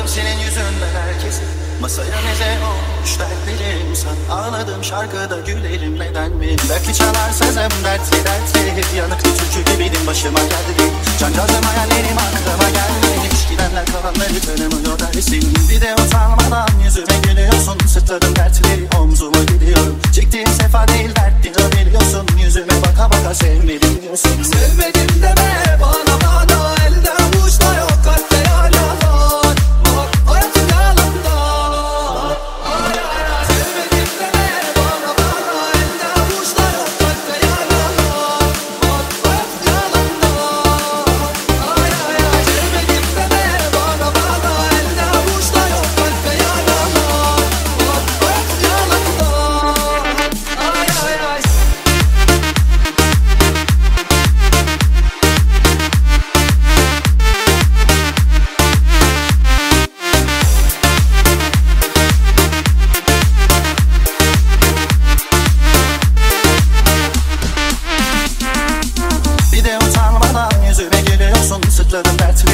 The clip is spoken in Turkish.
senin yüzünden herkesi. Masaya meze olmuş dertlerim, sen ağladım şarkıda gülerim neden mi? Dertli çalar sözüm dertli dertli, yanıklı türkü gibiydim başıma geldi. Cancağızım hayallerim aklıma gelmiş, gidenler kalanları tanımıyor dersin. Bir de utanmadan yüzüme gülüyorsun, sırtladım dertleri omzuma gidiyorum. Çektiğim sefa değil dertli biliyorsun, yüzüme baka baka sevmedim diyorsun. Sevmedim deme bana bana, elde avuçta yok kalpte hala var. Hayatım yalandan. Sevmedim deme bana bana, elde avuçta yok kalpte hala var. Hayatım yalandan. Sevmedim deme bana bana, elde avuçta yok kalpte hala var. Hayatım yalandan. Bir de utanmadan yüzüme gülüyorsun, sırtladım dertli